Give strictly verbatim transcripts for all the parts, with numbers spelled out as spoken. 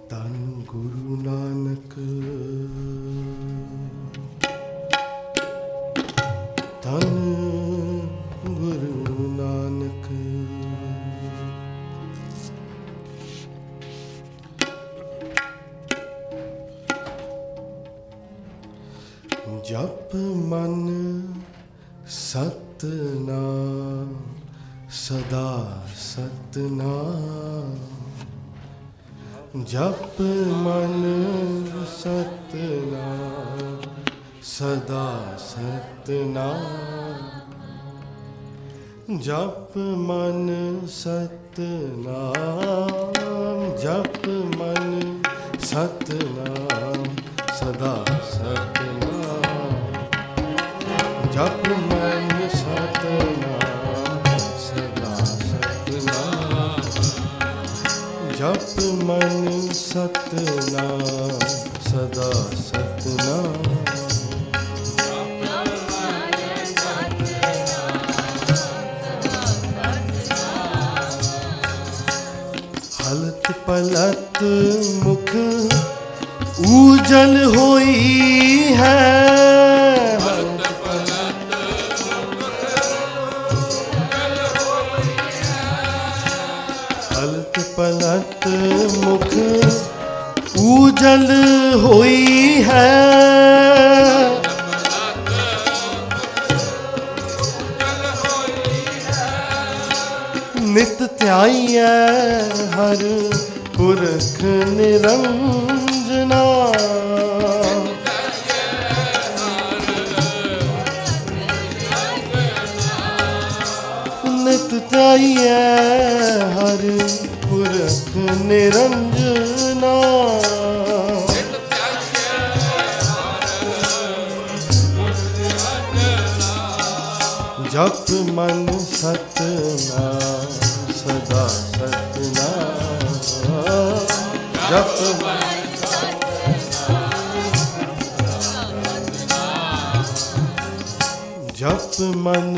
ਧੰਨ ਗੁਰੂ ਨਾਨਕ ਧੰਨ ਗੁਰੂ ਨਾਨਕ ਜਪ ਮਨ ਸਤਨਾਮ ਸਦਾ ਸਤਨਾਮ जप मन सतनाम सदा सतनाम जप मन सतनाम जप मन सतनाम सदा सतनाम जप मन सतनाम सदा सतनाम जप मन सतनाम सदा सतनाम हलत पलत मुख ऊजल होई है पलट मुख ऊजल होई है नित ध्याइयै हर पुरख निरंजना नित ध्याइयै हर पुरख निरंजना जप मन सतनाम सदा सतनाम जप मन जप मन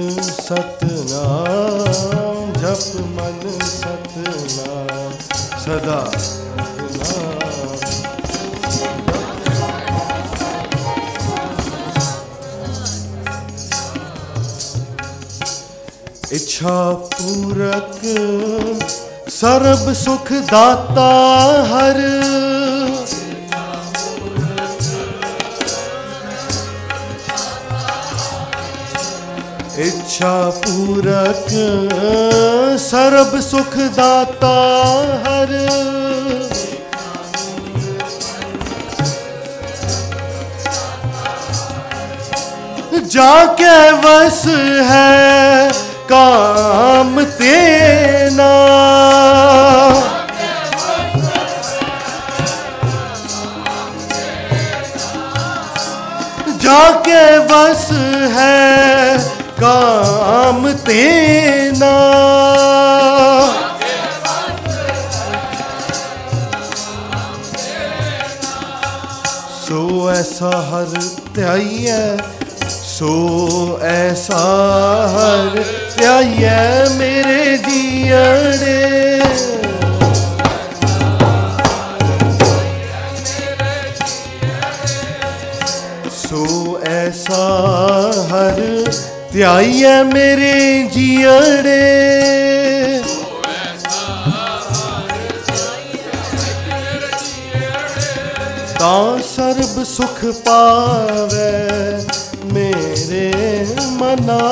सतनाम जप मन सतनाम सदा सतनाम इच्छा पूरक सर्ब सुख दाता हर इच्छा पूरक सर्ब सुख दाता हर जाके वस है काम तेना जाके वस है काम तेना सो ऐसा हर ध्याइयै सो ऐसा हर ध्याइयै मेरे जियड़े सो ऐसा हर ध्याइयै मेरे जियड़े तां सर्ब सुख पावे मेरे मना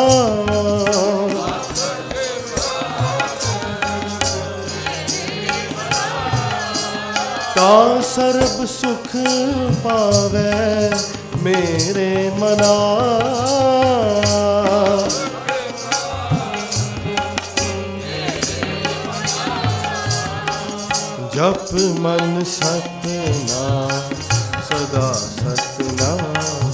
तां सर्ब सुख पावे मेरे मना जप मन सतनाम सदा सतनाम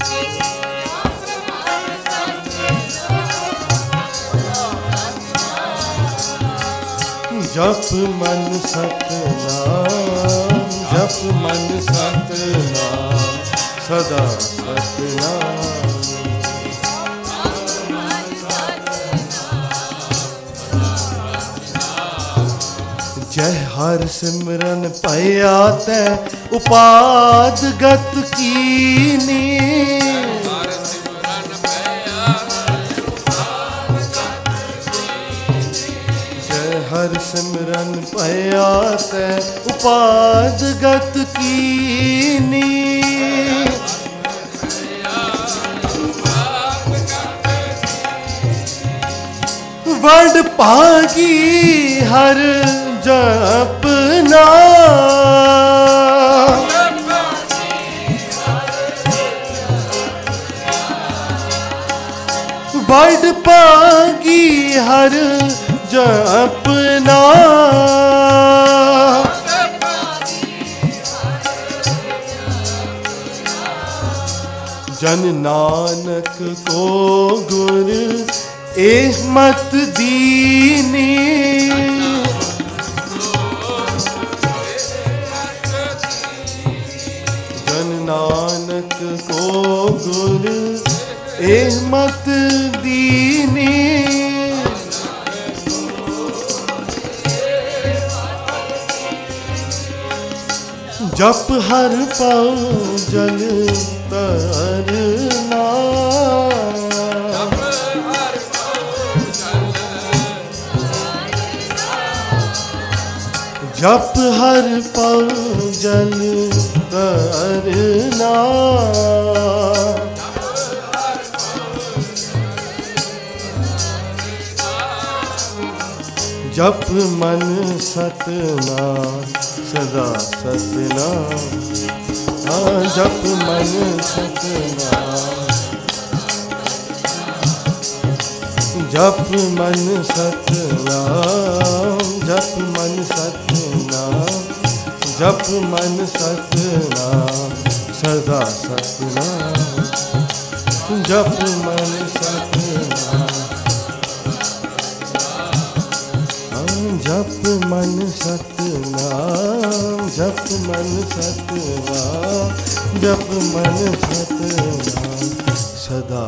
जप मन सतनाम जप मन सतनाम सदा सतनाम जय हर सिमरन पया तै उपाद गत कीनी। हर सिमरन पया तै उपाद गत कीनी। वड भागी हर जपना। वड भागी हर जपना। जन नानक को गुर एह मत दीनी। जन नानक को गुर एह मत दीनी। जप हर पाओ जल तरना। जप हर पाओ जल तरना। जप मन सतनाम सदा सतनाम। हाँ जप मन सतनाम। जप मन सतनाम। जप मन सतनाम। जप मन सतनाम सदा सतनाम। जप मन सतनाम। जप मन सतनाम। जप मन सतनाम। जप मन सतनाम सदा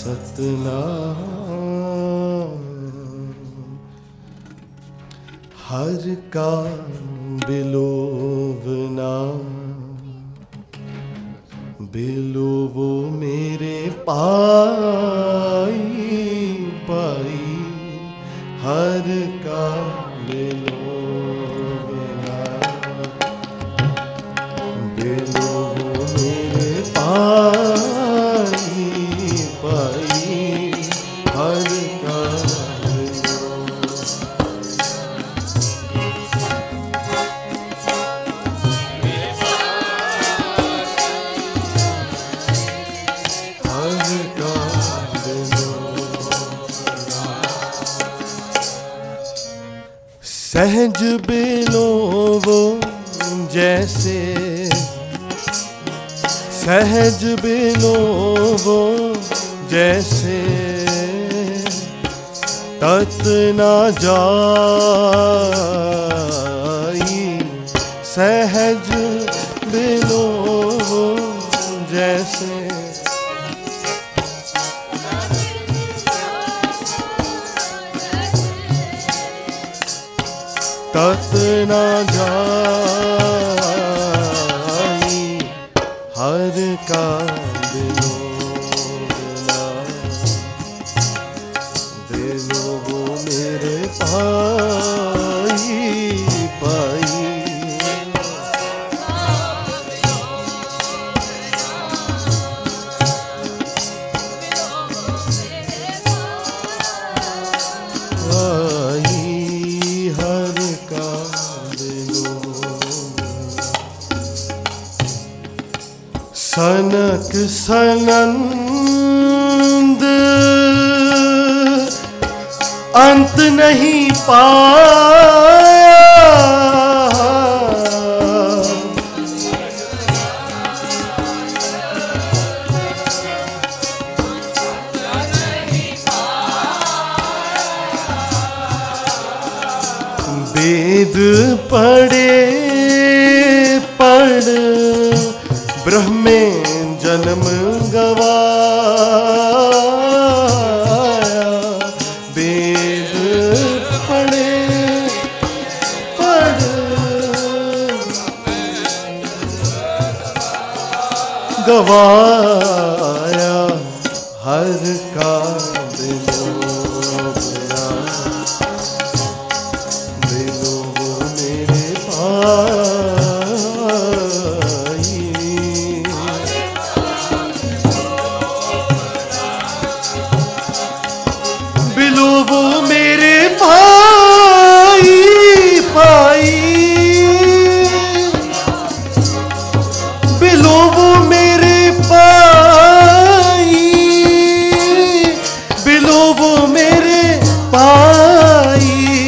सतनाम। हर का बिलोवना। बिलोवो मेरे पाई पाई। हर का बिलोवना। बिलोवो मेरे पाई पाई। हर का सहज बिलोवो जैसे। सहज बिलोवो जैसे। तत न जाई। सहज बिलोवो जैसे। तत न जाई। हर का बिलोवना। बिलोवो मेरे पाई पाई। सनक सनंद अंत नहीं पाया। वेद पढ़े पढ़ ब्रह्मे जन्म गवाया। वेद पढ़े पढ़ गवाया हर का बिलोबना, बिलोबो मेरे भाई, बिलोबो मेरे भाई भाई, बिलोबो मेरे भाई, बिलोबो मेरे भाई,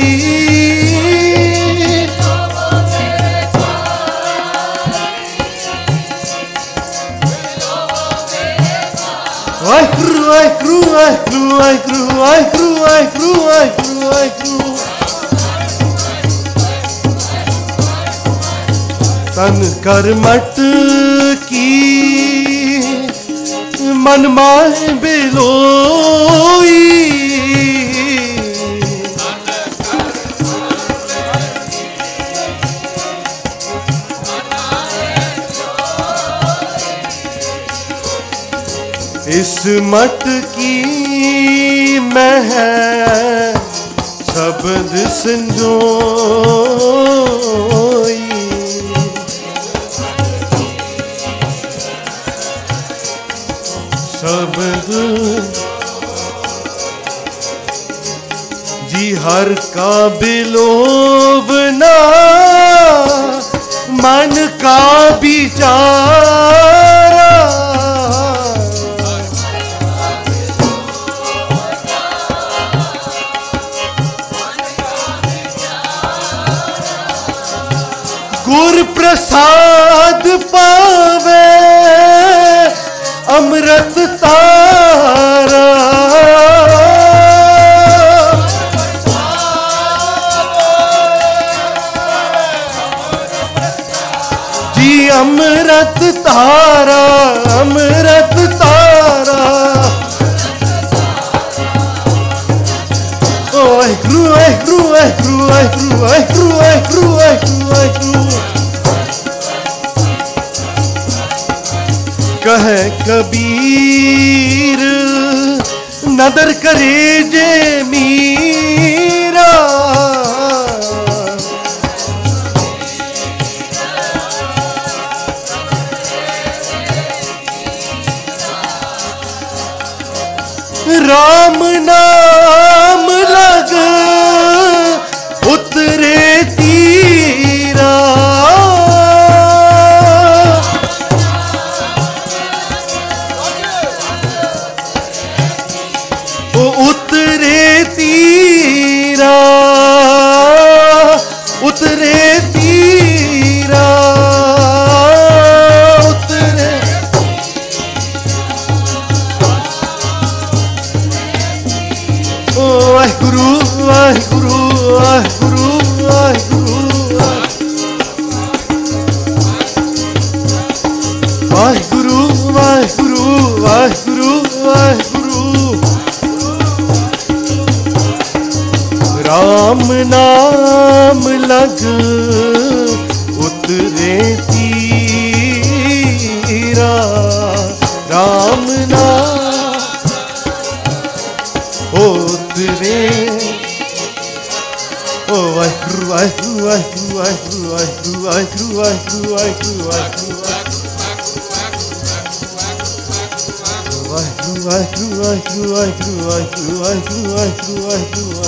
वाहिगुरु वाहिगुरु वाहिगुरु वाहिगुरु वाहिगुरु वाहिगुरु वाहिगुरु वाहिगुरु, तन कर मट की मन माहे बिलोई, इस मट की मैं है शब्द संजोई, शब्द जी हर का बिलोबना, मन का विचारा, गुर प्रसाद पावे अमृत तारा, जी अमृत तारा, अमृत तारा, वाहिगुरु वाहिगुरु वाहिगुरु वाहिगुरु वाहिगुरु वाहिगुरु वाहिगुरु वाहिगुरु, कहे कबीर नदर करे जे मीरा, राम नाम लग उतरे तीरा, ओ उतरे तीरा, उतरे तीरा, उतरे, ओ वाहिगुरु वाहिगुरु वाहिगुरु वाहिगुरु, वाहिगुरु वाहिगुरु वाहिगुरु वाहिगुरु, राम नाम लग उतरे तीरा, राम नाम उतरे, ओ वाहिगुरु वाहिगुरु वाहिगुरु वाहिगुरु वाहिगुरु वाहिगुरु वाहिगुरु वाहिगुरु वाहिगुरु, वाहिगुरु वाहिगुरु वाहिगुरु वाहिगुरु वाहिगुरु वाहिगुरु वाहिगुरु वाहिगुरु,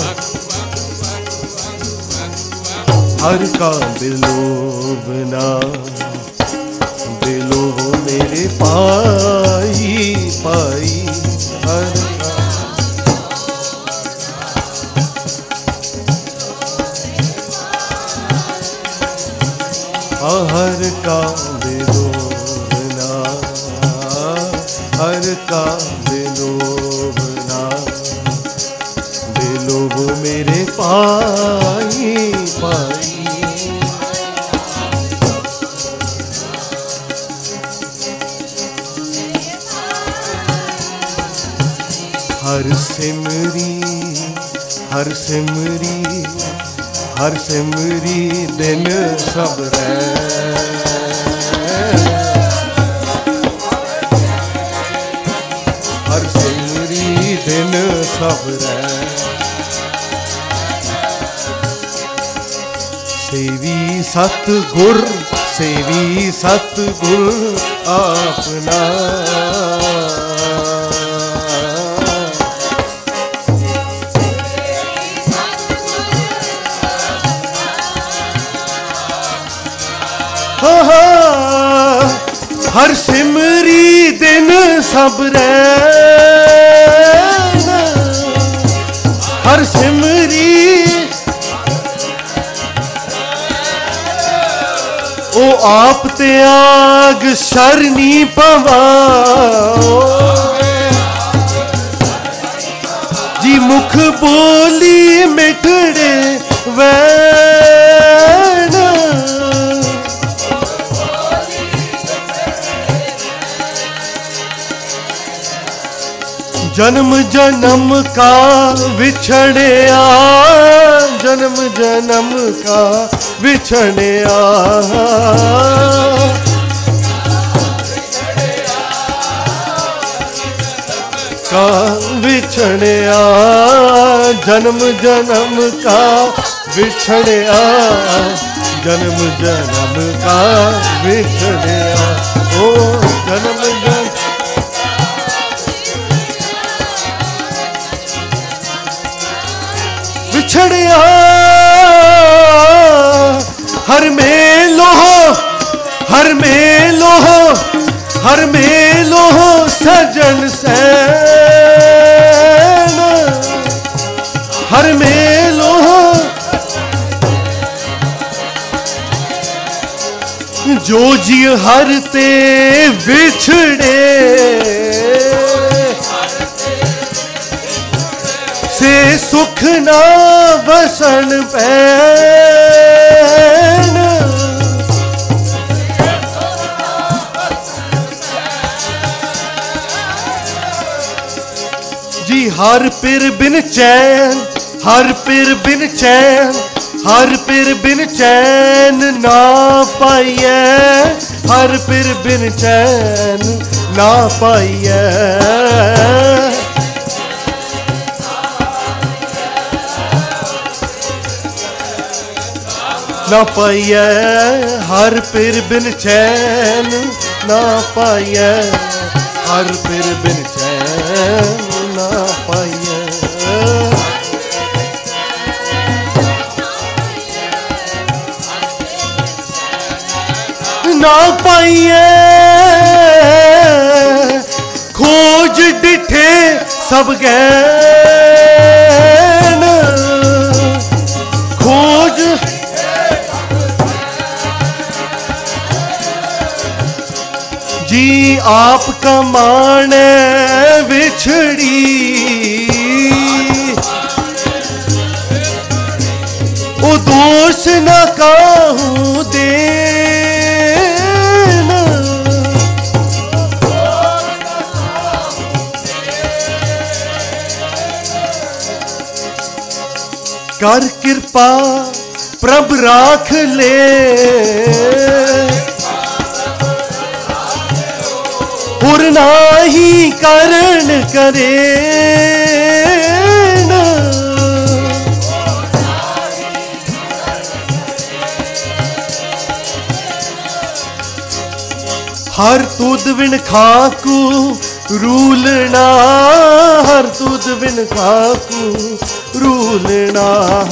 हर का बिलोबना, बिलोबो मेरे पाई पाई, हर का हर का बिलोबना, हर का बिलोबना, बिलोबो मेरे पाई पाई, हर सिमरी हर सिमरी हर सिमरी दिन सब रह, सतगुर सेवी सतगुर आपना। हर सिमरी दिन सब रैना, हर सिमरी ओ आप त्याग शरणी पवाओ जी। मुख बोली मिठड़े वैना, जन्म जन्म का विछड़िया, जन्म जन्म का विछड़िया, का विछड़िया, जन्म जन्म का विछड़िया, जन्म जन्म का विछड़िया, ओ जन्म जन्म विछड़िया। हर मेलो हर मेलो हर मेलो सजन सैन, हर मेलो जो जी हर ते बिछड़े से सुख ना बसन पैन। जी हर पिर बिन चैन, हर पिर बिन चैन, हर पिर बिन चैन ना पाइए, हर पिर बिन चैन ना पाइए, ना पाइए, हर पिर बिन चैन ना पाइए, हर पिर बिन चैन ना पाइए, ना पाइए। खोज डिठे सब गैन, खोज जी आप कमाने बिछड़ी, ओ दोष न काहूं देना, कर कृपा प्रभ राख ले, और नाही करण करे ना। हर तुद बिन खाकू रूलना, हर तुद बिन खाकू रूलना,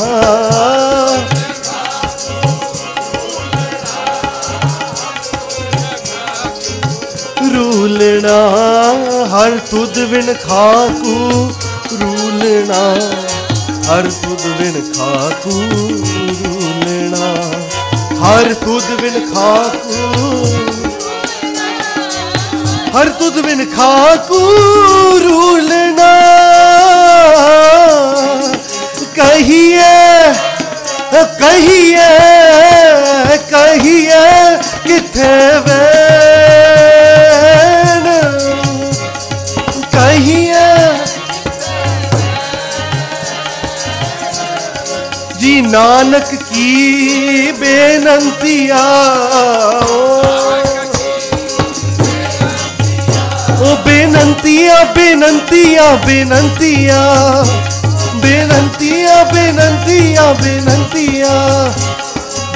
रूलना, हर तुद बिन खाकू रूलना, हर तुद बिन खाकू रूलना, हर तुद बिन खाकू, हर तुद बिन खाकू रूलना। कहिए कहिए कहिए किथे वैन, कहिए जी नानक की बेनंतिया, ओ बेनंतिया बेनंतिया बेनंतिया बेनंतिया बेनंतिया बेनंतिया